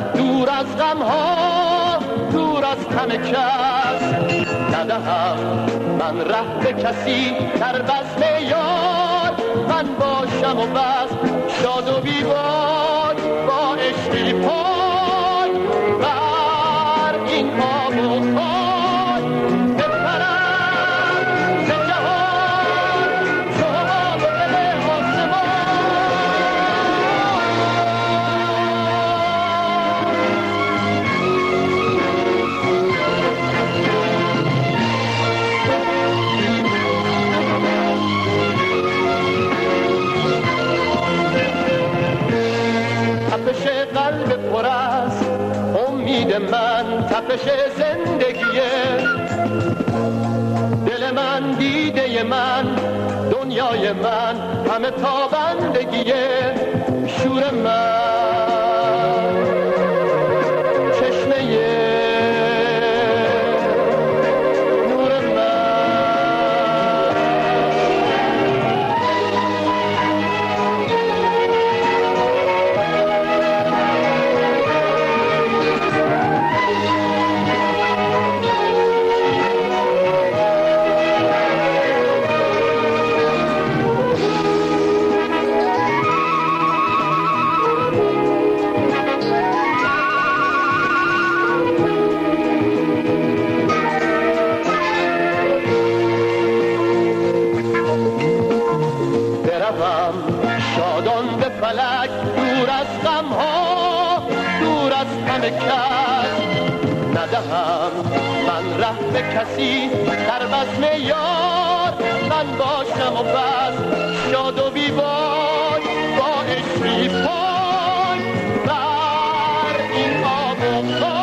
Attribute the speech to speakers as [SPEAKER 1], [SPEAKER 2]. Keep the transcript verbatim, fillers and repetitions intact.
[SPEAKER 1] دور از غم ها، دور از همه کس. ندهم من ره به کسی در بزم یار، من باشم و بس شاد و بیبار با عشقی پای بر این آب و خاک بپرم ز جهان شما به دل آسمان. تپش قلب پر است امید من، تپش زندگیه دل من، دیده من، دنیای من، همه تابندگیه شور من، چشمه نور من. شادان به فلک دور از غم ها، دور از همه کس. ندهم من ره به کسی در بزم یار، من باشم و بس شاد و بیبار با عشقی پای بر این آب و خاک.